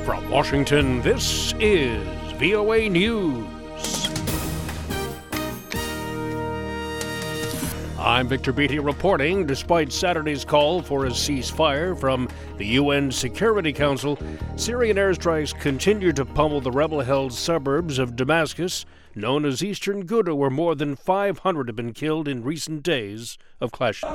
From Washington, this is VOA News. I'm Victor Beatty reporting. Despite Saturday's call for a ceasefire from the UN Security Council, Syrian airstrikes continue to pummel the rebel-held suburbs of Damascus, known as Eastern Ghouta, where more than 500 have been killed in recent days of clashes.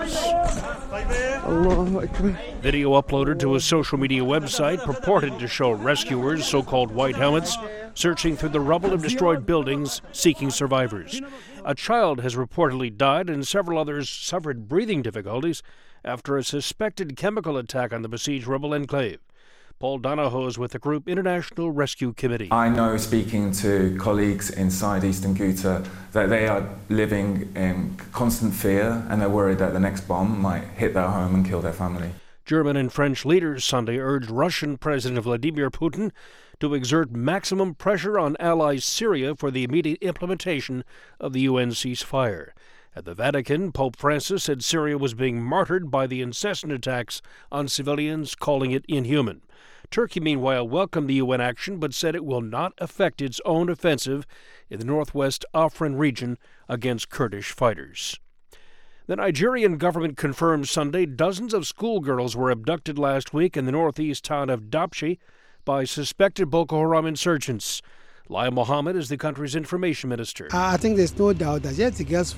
Video uploaded to a social media website purported to show rescuers, so-called white helmets, searching through the rubble of destroyed buildings, seeking survivors. A child has reportedly died and several others suffered breathing difficulties after a suspected chemical attack on the besieged rebel enclave. Paul Donahoe is with the group International Rescue Committee. I know, speaking to colleagues inside Eastern Ghouta, that they are living in constant fear and they're worried that the next bomb might hit their home and kill their family. German and French leaders Sunday urged Russian President Vladimir Putin to exert maximum pressure on allies Syria for the immediate implementation of the UN ceasefire. At the Vatican, Pope Francis said Syria was being martyred by the incessant attacks on civilians, calling it inhuman. Turkey, meanwhile, welcomed the UN action but said it will not affect its own offensive in the northwest Afrin region against Kurdish fighters. The Nigerian government confirmed Sunday dozens of schoolgirls were abducted last week in the northeast town of Dapchi by suspected Boko Haram insurgents. Lai Mohammed is the country's information minister. I think there's no doubt that yes, the girls,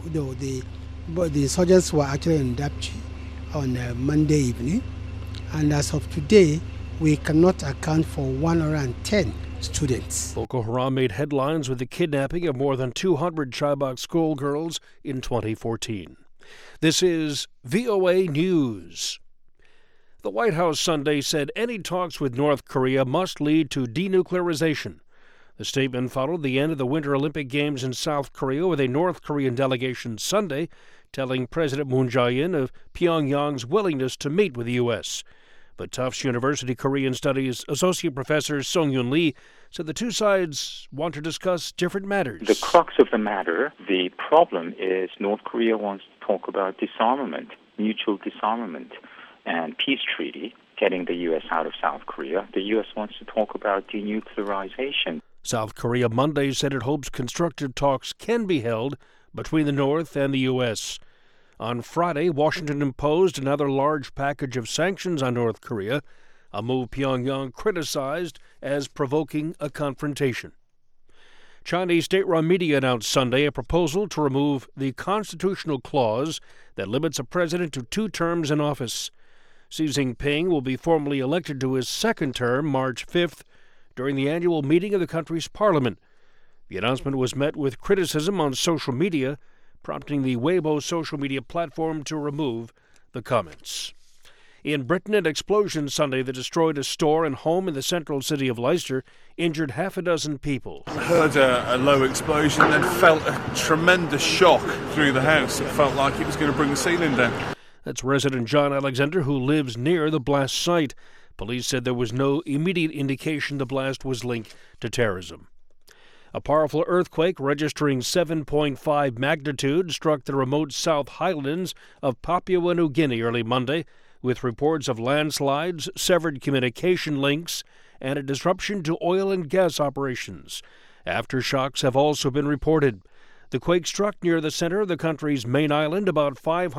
the insurgents were actually in Dapchi on Monday evening, and as of today, we cannot account for 110 students. Boko Haram made headlines with the kidnapping of more than 200 Chibok schoolgirls in 2014. This is VOA News. The White House Sunday said any talks with North Korea must lead to denuclearization. The statement followed the end of the Winter Olympic Games in South Korea with a North Korean delegation Sunday telling President Moon Jae-in of Pyongyang's willingness to meet with the U.S. But Tufts University Korean Studies Associate Professor Sung-Yoon Lee said the two sides want to discuss different matters. The crux of the matter, the problem is North Korea wants to talk about disarmament, mutual disarmament, and peace treaty, getting the U.S. out of South Korea. The U.S. wants to talk about denuclearization. South Korea Monday said it hopes constructive talks can be held between the North and the U.S. On Friday, Washington imposed another large package of sanctions on North Korea, a move Pyongyang criticized as provoking a confrontation. Chinese state-run media announced Sunday a proposal to remove the constitutional clause that limits a president to 2 terms in office. Xi Jinping will be formally elected to his second term March 5th during the annual meeting of the country's parliament. The announcement was met with criticism on social media, prompting the Weibo social media platform to remove the comments. In Britain, an explosion Sunday that destroyed a store and home in the central city of Leicester injured half a dozen people. I heard a low explosion, then felt a tremendous shock through the house. It felt like it was going to bring the ceiling down. That's resident John Alexander, who lives near the blast site. Police said there was no immediate indication the blast was linked to terrorism. A powerful earthquake registering 7.5 magnitude struck the remote South Highlands of Papua New Guinea early Monday, with reports of landslides, severed communication links, and a disruption to oil and gas operations. Aftershocks have also been reported. The quake struck near the center of the country's main island, about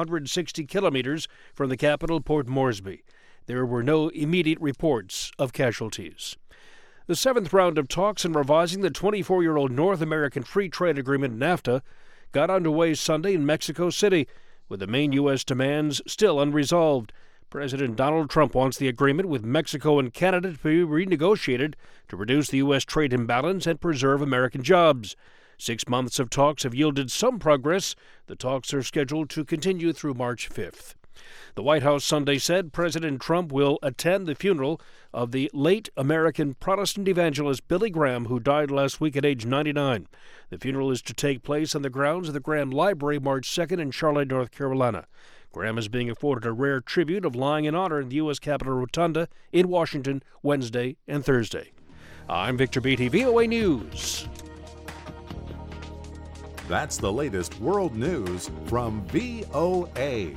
560 kilometers from the capital, Port Moresby. There were no immediate reports of casualties. The 7th round of talks in revising the 24-year-old North American Free Trade Agreement, NAFTA, got underway Sunday in Mexico City, with the main U.S. demands still unresolved. President Donald Trump wants the agreement with Mexico and Canada to be renegotiated to reduce the U.S. trade imbalance and preserve American jobs. 6 months of talks have yielded some progress. The talks are scheduled to continue through March 5th. The White House Sunday said President Trump will attend the funeral of the late American Protestant evangelist Billy Graham, who died last week at age 99. The funeral is to take place on the grounds of the Graham Library March 2nd in Charlotte, North Carolina. Graham is being afforded a rare tribute of lying in honor in the U.S. Capitol Rotunda in Washington Wednesday and Thursday. I'm Victor Beatty, VOA News. That's the latest world news from VOA.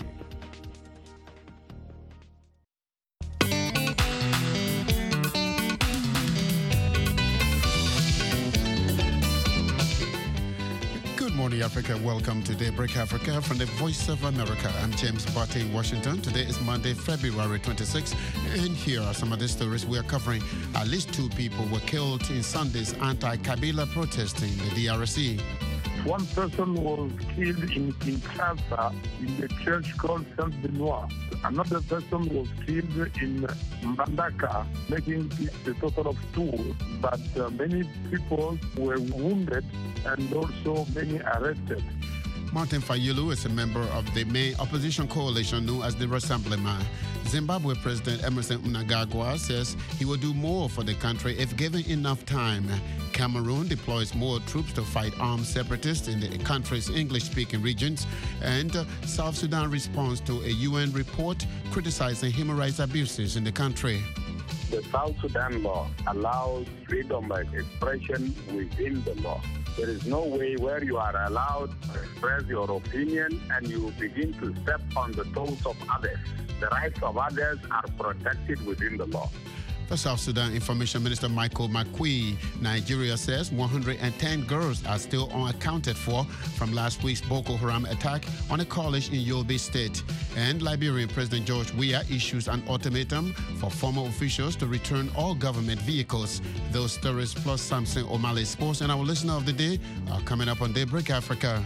Africa. Welcome to Daybreak Africa from the Voice of America. I'm James Barty in Washington. Today is Monday, February 26, and here are some of the stories we are covering. At least 2 people were killed in Sunday's anti-Kabila protest in the DRC. One person was killed in Kinshasa in the church called Saint Benoit. Another person was killed in Mbandaka, making it a total of 2. But many people were wounded and also many arrested. Martin Fayulu is a member of the main opposition coalition known as the Rassemblement. Zimbabwe President Emmerson Mnangagwa says he will do more for the country if given enough time. Cameroon deploys more troops to fight armed separatists in the country's English-speaking regions. And South Sudan responds to a UN report criticizing human rights abuses in the country. The South Sudan law allows freedom of expression within the law. There is no way where you are allowed to express your opinion and you begin to step on the toes of others. The rights of others are protected within the law. The South Sudan Information Minister Michael Makui, Nigeria says 110 girls are still unaccounted for from last week's Boko Haram attack on a college in Yobe State. And Liberian President George Weah issues an ultimatum for former officials to return all government vehicles. Those stories plus Samson O'Malley Sports and our listener of the day are coming up on Daybreak Africa.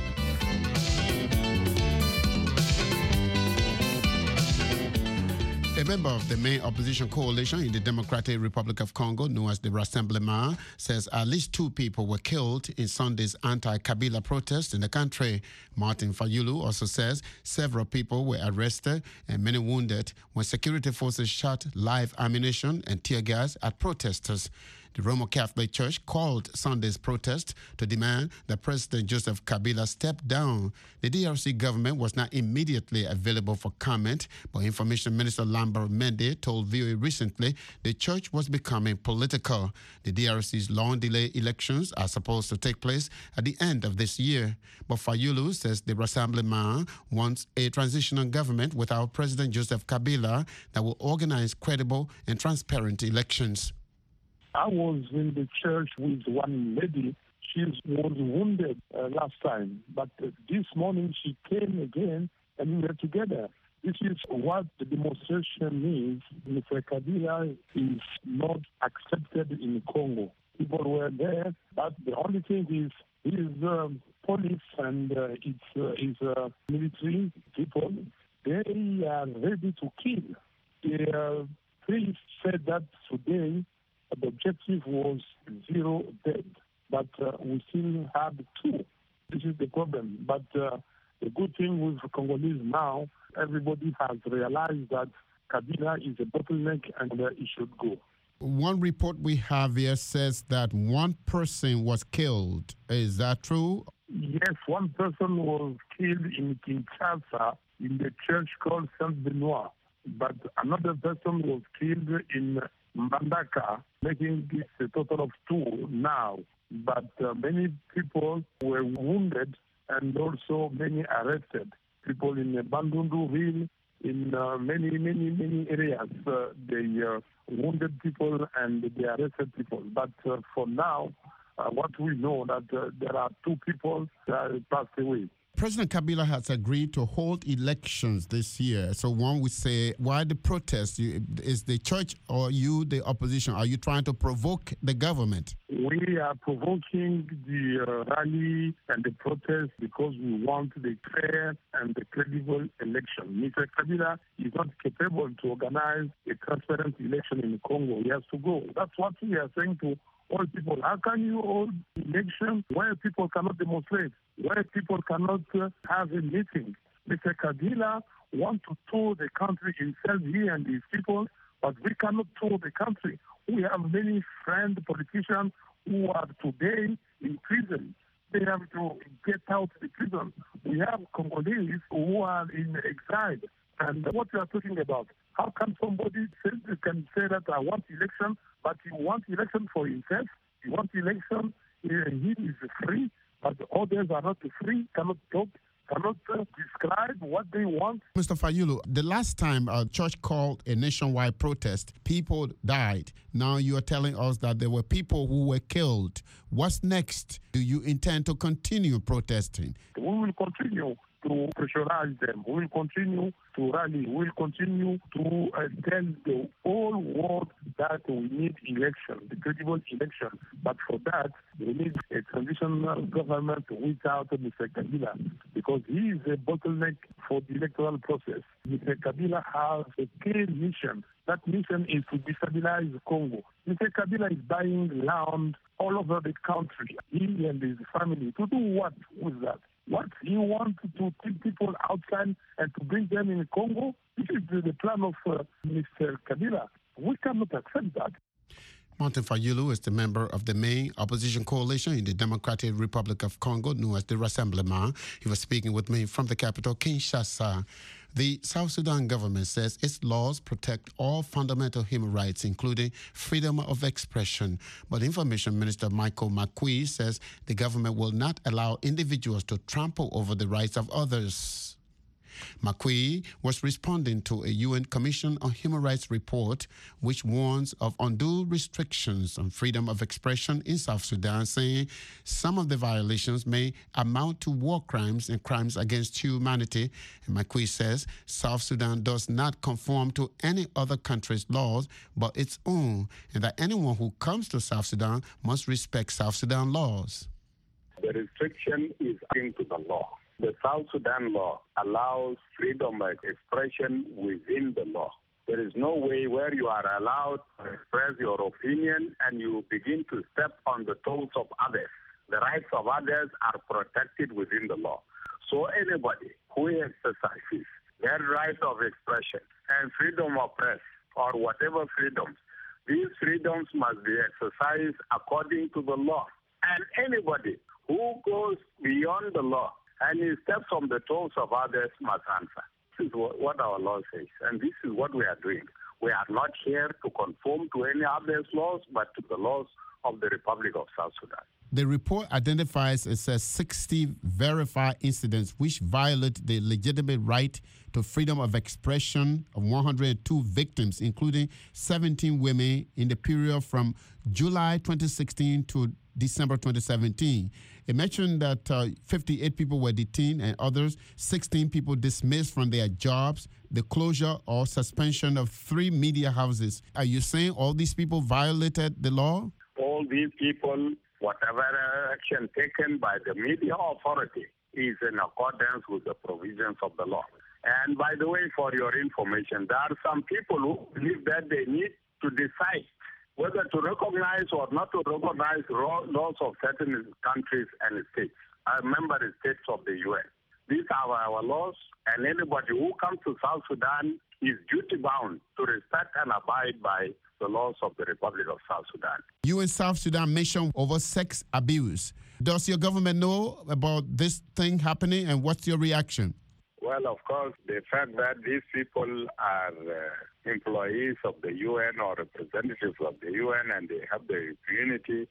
A member of the main opposition coalition in the Democratic Republic of Congo, known as the Rassemblement, says at least 2 people were killed in Sunday's anti-Kabila protest in the country. Martin Fayulu also says several people were arrested and many wounded when security forces shot live ammunition and tear gas at protesters. The Roman Catholic Church called Sunday's protest to demand that President Joseph Kabila step down. The DRC government was not immediately available for comment, but Information Minister Lambert Mende told VOA recently the church was becoming political. The DRC's long-delayed elections are supposed to take place at the end of this year. But Fayulu says the Rassemblement wants a transitional government without President Joseph Kabila that will organize credible and transparent elections. I was in the church with one lady. She was wounded last time, but this morning she came again and we were together. This is what the demonstration means. Mr. Kabila is not accepted in Congo. People were there, but the only thing is his police and his military people, they are ready to kill. The priest said that today the objective was 0 dead, but we still have 2. This is the problem. But the good thing with Congolese now, everybody has realized that Kabila is a bottleneck and it should go. One report we have here says that 1 person was killed. Is that true? Yes, 1 person was killed in Kinshasa in the church called Saint Benoit, but another person was killed in Mbandaka, making this a total of 2 now. But many people were wounded and also many arrested. People in Bandundu-ville, in many areas, they wounded people and they arrested people. But for now, what we know that there are 2 people that passed away. President Kabila has agreed to hold elections this year. So one would say, why the protest? Is the church or you, the opposition, are you trying to provoke the government? We are provoking the rally and the protest because we want the fair and the credible election. Mr. Kabila is not capable to organize a transparent election in Congo. He has to go. That's what we are saying to all people. How can you hold election where people cannot demonstrate, where people cannot have a meeting? Mr. Kabila wants to tour the country himself, he and his people, but we cannot tour the country. We have many friends, politicians, who are today in prison. They have to get out of the prison. We have Congolese who are in exile. And what we are talking about, how can somebody can say that I want election, but he wants election for himself? He wants election, he is free, but others are not free, cannot talk, cannot describe what they want. Mr. Fayulu, the last time a church called a nationwide protest, people died. Now you are telling us that there were people who were killed. What's next? Do you intend to continue protesting? We will continue to pressurize them. We will continue to rally. We will continue to tell the whole world that we need election, the credible election. But for that, we need a transitional government without Mr. Kabila, because he is a bottleneck for the electoral process. Mr. Kabila has a clear mission. That mission is to destabilize Congo. Mr. Kabila is buying land all over the country, he and his family. To do what with that? What he wants to take people outside and to bring them in Congo? This is the plan of Mr. Kabila. We cannot accept that. Martin Fayulu is the member of the main opposition coalition in the Democratic Republic of Congo, known as the Rassemblement. He was speaking with me from the capital, Kinshasa. The South Sudan government says its laws protect all fundamental human rights, including freedom of expression. But Information Minister Michael Makui says the government will not allow individuals to trample over the rights of others. Makui was responding to a UN Commission on Human Rights report which warns of undue restrictions on freedom of expression in South Sudan, saying some of the violations may amount to war crimes and crimes against humanity. And Makui says South Sudan does not conform to any other country's laws but its own, and that anyone who comes to South Sudan must respect South Sudan laws. The restriction is into the law. The South Sudan law allows freedom of expression within the law. There is no way where you are allowed to express your opinion and you begin to step on the toes of others. The rights of others are protected within the law. So anybody who exercises their right of expression and freedom of press or whatever freedoms, these freedoms must be exercised according to the law. And anybody who goes beyond the law and he steps on the toes of others must answer. This is what our law says, and this is what we are doing. We are not here to conform to any other's laws, but to the laws of the Republic of South Sudan. The report identifies, it says, 60 verified incidents which violate the legitimate right to freedom of expression of 102 victims, including 17 women in the period from July 2016 to December 2017. It mentioned that 58 people were detained and others, 16 people dismissed from their jobs, the closure or suspension of 3 media houses. Are you saying all these people violated the law? All these people, whatever action taken by the media authority is in accordance with the provisions of the law. And by the way, for your information, there are some people who believe that they need to decide whether to recognize or not to recognize laws of certain countries and states, member states of the UN. These are our laws, and anybody who comes to South Sudan is duty-bound to respect and abide by the laws of the Republic of South Sudan. You in South Sudan mentioned over sex abuse. Does your government know about this thing happening, and what's your reaction? Well, of course, the fact that these people are employees of the UN or representatives of the UN and they have the immunity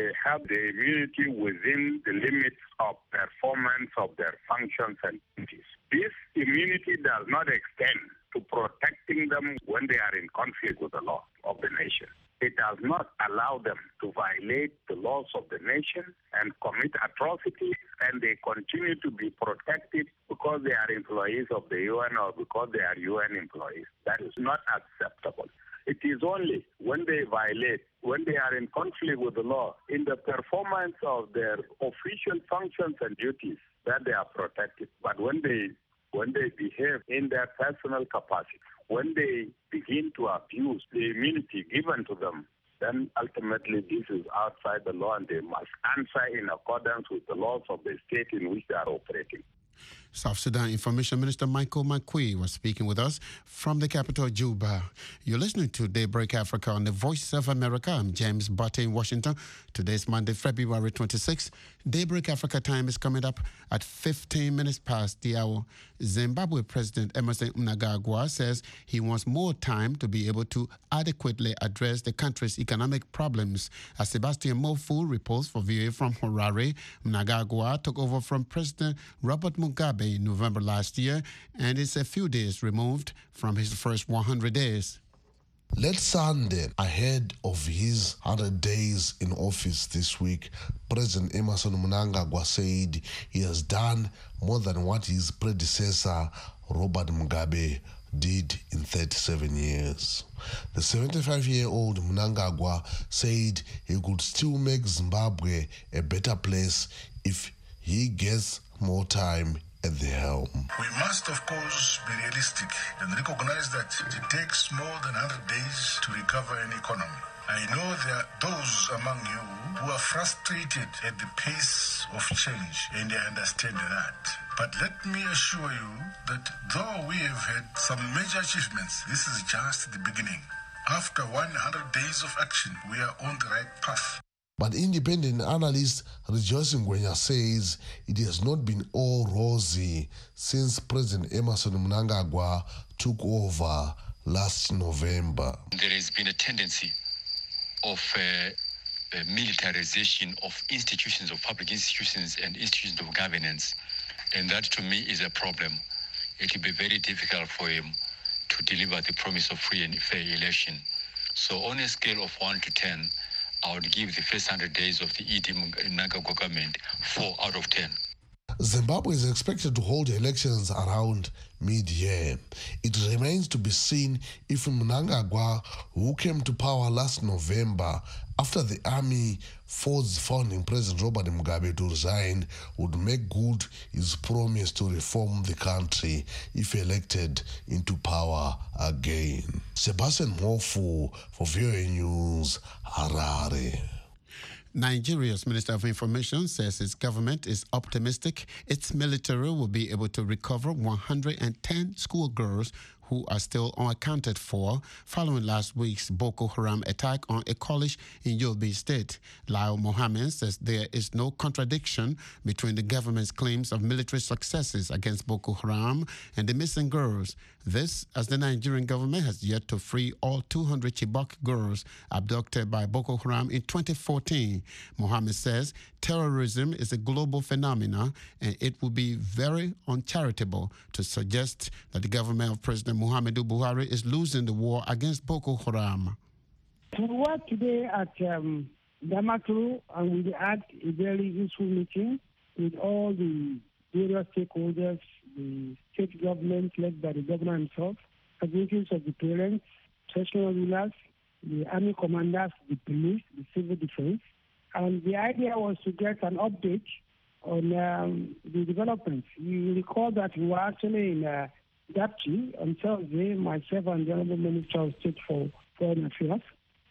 within the limits of performance of their functions and duties. This immunity does not extend to protecting them when they are in conflict with the law of the nation. It does not allow them to violate the laws of the nation and commit atrocities, and they continue to be protected because they are employees of the UN or because they are UN employees. That is not acceptable. It is only when they violate, when they are in conflict with the law, in the performance of their official functions and duties, that they are protected. But when they behave in their personal capacity, when they begin to abuse the immunity given to them, then ultimately this is outside the law and they must answer in accordance with the laws of the state in which they are operating. South Sudan Information Minister Michael Makui was speaking with us from the capital, Juba. You're listening to Daybreak Africa on the Voice of America. I'm James Butte in Washington. Today's Monday, February 26th. Daybreak Africa time is coming up at 15 minutes past the hour. Zimbabwe President Emmerson Mnangagwa says he wants more time to be able to adequately address the country's economic problems. As Sebastian Mofu reports for VOA from Harare, Mnangagwa took over from President Robert Mugabe Mugabe in November last year, and is a few days removed from his first 100 days. Late Sunday, ahead of his 100 days in office this week, President Emmerson Mnangagwa said he has done more than what his predecessor, Robert Mugabe, did in 37 years. The 75-year-old Mnangagwa said he could still make Zimbabwe a better place if he gets more time at the helm. We must, of course, be realistic and recognize that it takes more than 100 days to recover an economy. I know there are those among you who are frustrated at the pace of change, and I understand that. But let me assure you that though we have had some major achievements, this is just the beginning. After 100 days of action, we are on the right path. But independent analyst Rejoice Ngwenya says it has not been all rosy since President Emmerson Mnangagwa took over last November. There has been a tendency of militarization of institutions, of public institutions and institutions of governance. And that to me is a problem. It will be very difficult for him to deliver the promise of free and fair election. So on a scale of 1 to 10, I would give the first 100 days of the E.D. Mnangagwa government 4 out of 10. Zimbabwe is expected to hold elections around mid-year. It remains to be seen if Mnangagwa, who came to power last November after the army forced founding President Robert Mugabe to resign, would make good his promise to reform the country if elected into power again. Sebastian Mofu for VOA News, Harare. Nigeria's Minister of Information says its government is optimistic its military will be able to recover 110 schoolgirls who are still unaccounted for following last week's Boko Haram attack on a college in Yobe State. Lyle Mohammed says there is no contradiction between the government's claims of military successes against Boko Haram and the missing girls. This, as the Nigerian government has yet to free all 200 Chibok girls abducted by Boko Haram in 2014. Mohammed says terrorism is a global phenomenon and it would be very uncharitable to suggest that the government of President Muhammadu Buhari is losing the war against Boko Haram. We were today at Damaturu and we had a very useful meeting with all the various stakeholders, the state government led by the governor himself, representatives of the parents, traditional rulers, the army commanders, the police, the civil defense. And the idea was to get an update on the developments. You recall that we were actually in Dapchi on Thursday, myself and the Honorable Minister of State for Foreign Affairs.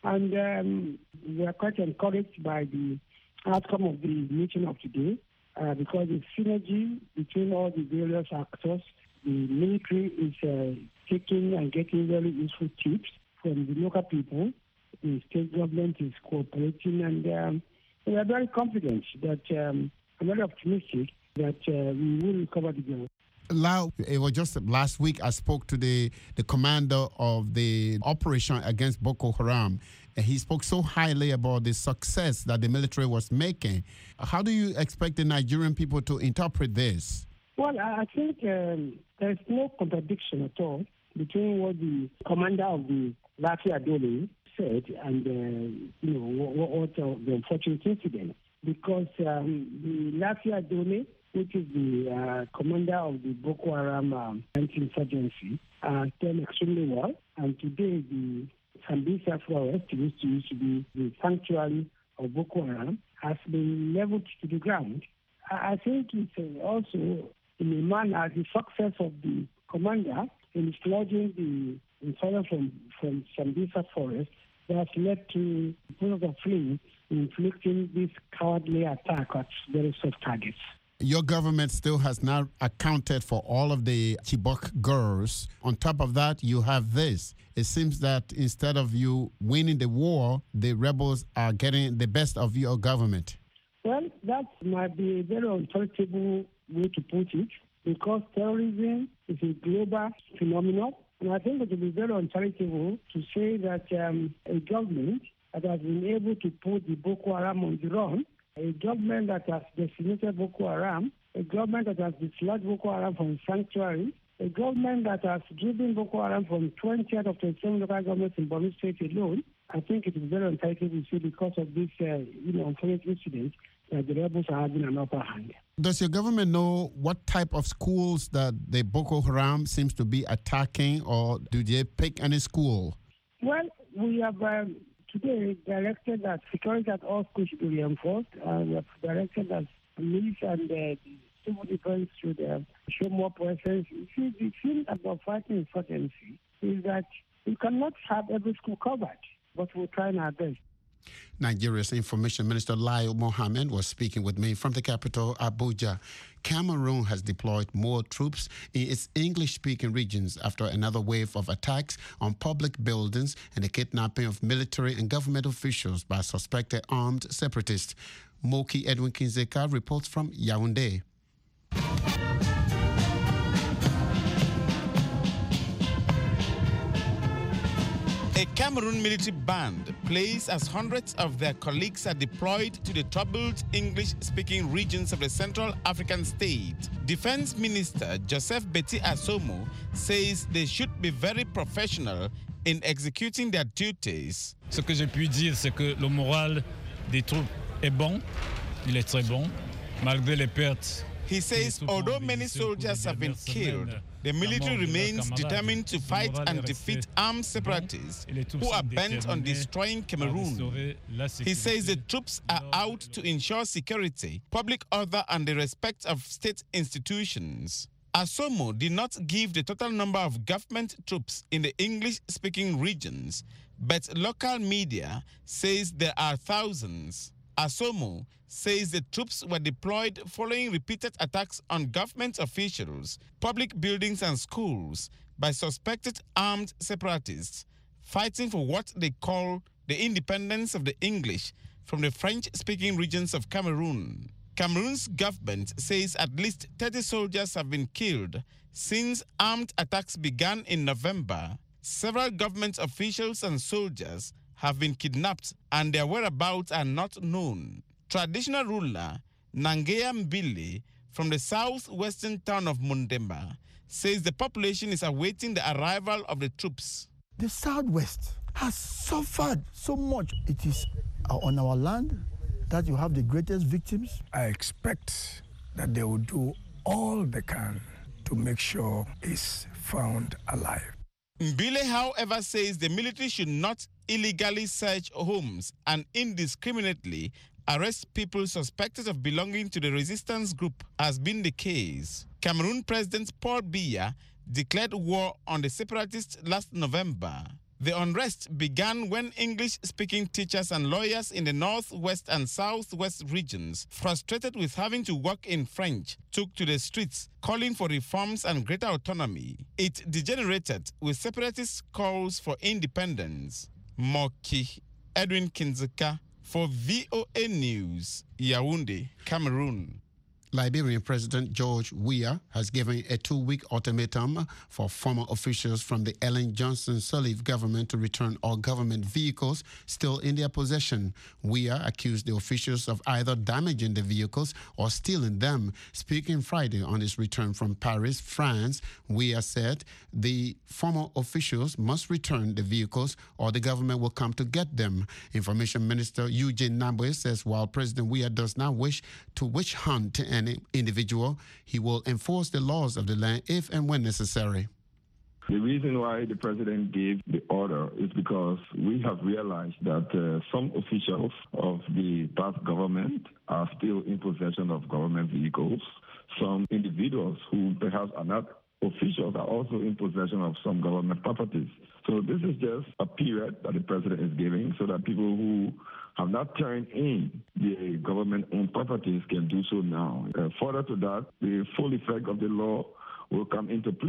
And we are quite encouraged by the outcome of the meeting of today because the synergy between all the various actors, the military is taking and getting very useful tips from the local people. The state government is cooperating, and we are very confident that, I'm very optimistic that we will recover the girls. Lau, it was just last week I spoke to the commander of the operation against Boko Haram. He spoke so highly about the success that the military was making. How do you expect the Nigerian people to interpret this? Well, I think there's no contradiction at all between what the commander of the Lafiya Dole said and what the unfortunate incident. Because the Lafiya Dole, which is the commander of the Boko Haram anti-insurgency, done extremely well. And today, the Sambisa forest, which used to be the sanctuary of Boko Haram, has been leveled to the ground. I think it's also, in a manner, the success of the commander in flooding the insurgents from Sambisa forest that has led to the process of fleeing, inflicting this cowardly attack at very soft targets. Your government still has not accounted for all of the Chibok girls. On top of that, you have this. It seems that instead of you winning the war, the rebels are getting the best of your government. Well, that might be a very uncharitable way to put it, because terrorism is a global phenomenon. And I think it would be very uncharitable to say that a government that has been able to put the Boko Haram on the run A government that has decimated Boko Haram, a government that has dislodged Boko Haram from sanctuary, a government that has driven Boko Haram from 20 out of 27 local governments in Borno State alone. I think it is very unlikely to see because of this unfortunate incident that the rebels are having an upper hand. Does your government know what type of schools that the Boko Haram seems to be attacking, or do they pick any school? Well, we have today directed that security at all schools should be reinforced. We have directed that police and civil defense should show more presence. You see, the thing about fighting insurgency is that you cannot have every school covered, but we're trying our best. Nigeria's Information Minister Lai Mohammed was speaking with me from the capital, Abuja. Cameroon has deployed more troops in its English-speaking regions after another wave of attacks on public buildings and the kidnapping of military and government officials by suspected armed separatists. Moki Edwin Kinzeka reports from Yaoundé. A Cameroon military band plays as hundreds of their colleagues are deployed to the troubled English-speaking regions of the Central African state. Defense Minister Joseph Betty Asomo says they should be very professional in executing their duties. Ce que j'ai pu dire, c'est que le moral des troupes est bon, il est très bon, malgré les pertes. He says although many soldiers have been killed, the military remains determined to fight and defeat armed separatists who are bent on destroying Cameroon. He says the troops are out to ensure security, public order, and the respect of state institutions. Asomo did not give the total number of government troops in the English-speaking regions, but local media says there are thousands. Asomo says the troops were deployed following repeated attacks on government officials, public buildings and schools by suspected armed separatists fighting for what they call the independence of the English from the French-speaking regions of Cameroon. Cameroon's government says at least 30 soldiers have been killed since armed attacks began in November. Several government officials and soldiers have been kidnapped and their whereabouts are not known. Traditional ruler Nangea Mbili from the southwestern town of Mundemba says the population is awaiting the arrival of the troops. The southwest has suffered so much. It is on our land that you have the greatest victims. I expect that they will do all they can to make sure it's found alive. Mbile, however, says the military should not illegally search homes and indiscriminately arrest people suspected of belonging to the resistance group, has been the case. Cameroon President Paul Biya declared war on the separatists last November. The unrest began when English-speaking teachers and lawyers in the northwest and southwest regions, frustrated with having to work in French, took to the streets calling for reforms and greater autonomy. It degenerated with separatist calls for independence. Moki Edwin Kinzeka for VOA News, Yaoundé, Cameroon. Liberian President George Weah has given a 2-week ultimatum for former officials from the Ellen Johnson Sirleaf government to return all government vehicles still in their possession. Weah accused the officials of either damaging the vehicles or stealing them. Speaking Friday on his return from Paris, France, Weah said the former officials must return the vehicles or the government will come to get them. Information Minister Eugene Nabwe says while President Weah does not wish to witch hunt any individual, he will enforce the laws of the land if and when necessary. The reason why the president gave the order is because we have realized that some officials of the past government are still in possession of government vehicles. Some individuals who perhaps are not officials are also in possession of some government properties. So this is just a period that the president is giving so that people who have not turned in the government-owned properties can do so now. Further to that, the full effect of the law will come into play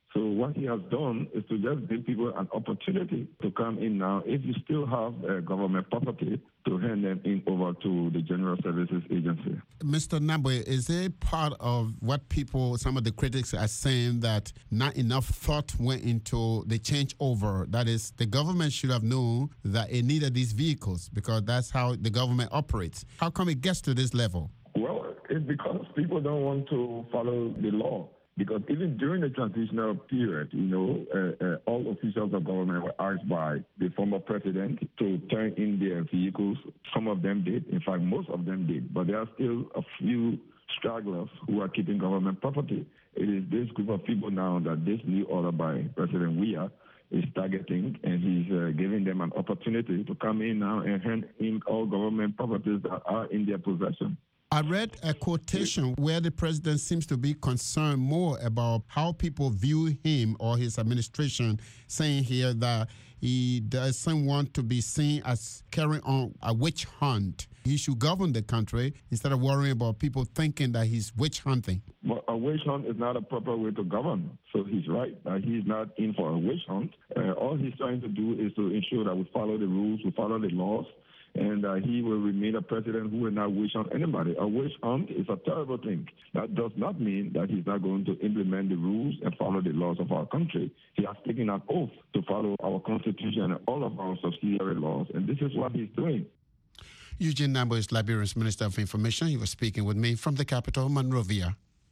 So what he has done is to just give people an opportunity to come in now. If you still have government property, to hand them in over to the General Services Agency. Mr. Nabwe, is it part of what some of the critics are saying, that not enough thought went into the changeover? That is, the government should have known that it needed these vehicles because that's how the government operates. How come it gets to this level? Well, it's because people don't want to follow the law. Because even during the transitional period, all officials of government were asked by the former president to turn in their vehicles. Some of them did. In fact, most of them did. But there are still a few stragglers who are keeping government property. It is this group of people now that this new order by President Weah is targeting, and he's giving them an opportunity to come in now and hand in all government properties that are in their possession. I read a quotation where the president seems to be concerned more about how people view him or his administration, saying here that he doesn't want to be seen as carrying on a witch hunt. He should govern the country instead of worrying about people thinking that he's witch hunting. Well, a witch hunt is not a proper way to govern. So he's right. He's not in for a witch hunt. All he's trying to do is to ensure that we follow the rules, we follow the laws, and he will remain a president who will not wish on anybody. A wish hunt is a terrible thing. That does not mean that he's not going to implement the rules and follow the laws of our country. He has taken an oath to follow our Constitution and all of our subsidiary laws, and this is what he's doing. Eugene Nabwe is Liberia's Minister of Information. He was speaking with me from the capital, Monrovia.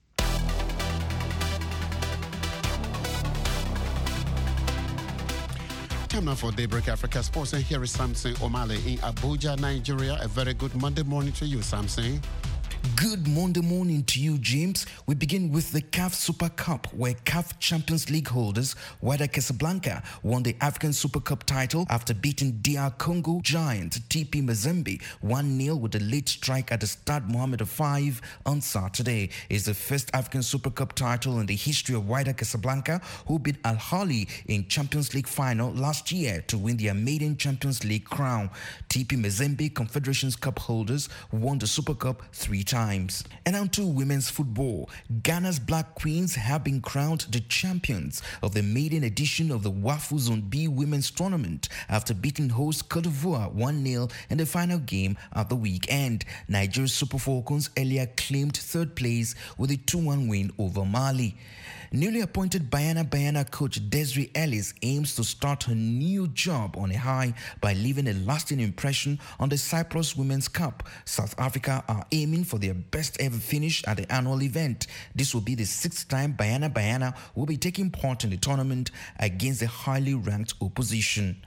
Time now for Daybreak Africa Sports, and here is Samson Omale in Abuja, Nigeria. A very good Monday morning to you, Samson. Good Monday morning to you, James. We begin with the CAF Super Cup, where CAF Champions League holders Wydad Casablanca won the African Super Cup title after beating DR Congo giant TP Mazembe 1-0 with a late strike at the Stade Mohamed V on Saturday. It's the first African Super Cup title in the history of Wydad Casablanca, who beat Al Ahly in Champions League final last year to win their maiden Champions League crown. TP Mazembe Confederations Cup holders won the Super Cup 3 times. And on to women's football. Ghana's Black Queens have been crowned the champions of the maiden edition of the WAFU Zone B Women's Tournament after beating host Cote d'Ivoire 1-0 in the final game at the weekend. Nigeria's Super Falcons earlier claimed third place with a 2-1 win over Mali. Newly appointed Bayana coach Desiree Ellis aims to start her new job on a high by leaving a lasting impression on the Cyprus Women's Cup. South Africa are aiming for their best ever finish at the annual event. This will be the 6th time Bayana will be taking part in the tournament against the highly ranked opposition.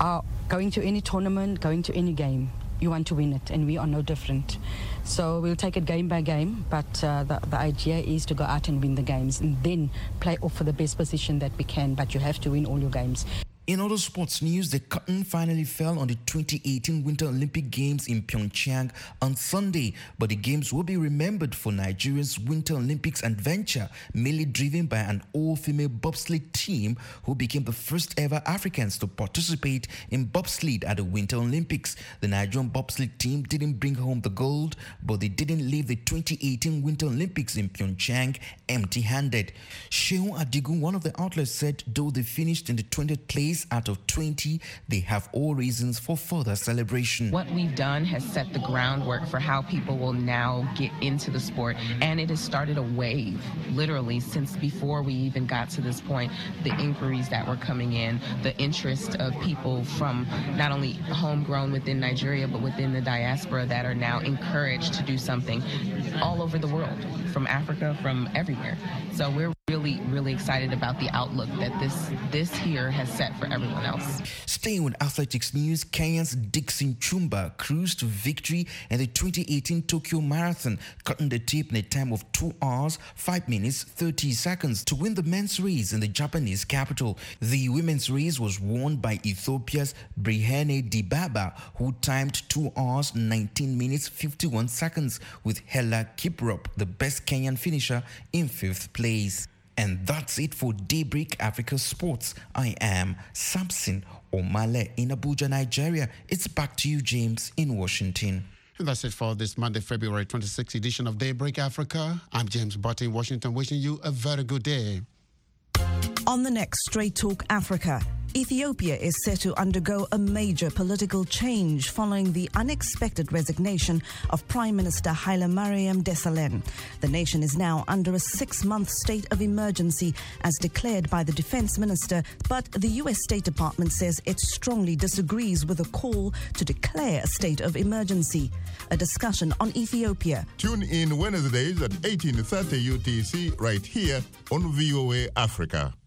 Going to any tournament, going to any game, you want to win it, and we are no different. So we'll take it game by game, but the idea is to go out and win the games and then play off for the best position that we can, but you have to win all your games. In other sports news, the curtain finally fell on the 2018 Winter Olympic Games in Pyeongchang on Sunday, but the Games will be remembered for Nigeria's Winter Olympics adventure, mainly driven by an all-female bobsled team who became the first ever Africans to participate in bobsled at the Winter Olympics. The Nigerian bobsled team didn't bring home the gold, but they didn't leave the 2018 Winter Olympics in Pyeongchang empty-handed. Shehu Adigun, one of the outlets, said though they finished in the 20th place out of 20, they have all reasons for further celebration. What we've done has set the groundwork for how people will now get into the sport, and it has started a wave, literally, since before we even got to this point. The inquiries that were coming in, the interest of people from not only homegrown within Nigeria, but within the diaspora that are now encouraged to do something all over the world, from Africa, from everywhere. So we're really excited about the outlook that this here has set for everyone else. Staying with athletics news, Kenya's Dixon Chumba cruised to victory in the 2018 Tokyo Marathon, cutting the tape in a time of 2 hours, 5 minutes, 30 seconds to win the men's race in the Japanese capital. The women's race was won by Ethiopia's Brihane Dibaba, who timed 2 hours, 19 minutes, 51 seconds, with Hella Kiprop, the best Kenyan finisher, in 5th place. And that's it for Daybreak Africa Sports. I am Samson Omale in Abuja, Nigeria. It's back to you, James, in Washington. And that's it for this Monday, February 26th edition of Daybreak Africa. I'm James Butt in Washington, wishing you a very good day. On the next Straight Talk Africa, Ethiopia is set to undergo a major political change following the unexpected resignation of Prime Minister Haile Mariam Desalegn. The nation is now under a 6-month state of emergency as declared by the defense minister, but the U.S. State Department says it strongly disagrees with a call to declare a state of emergency. A discussion on Ethiopia. Tune in Wednesdays at 18:30 UTC right here on VOA Africa.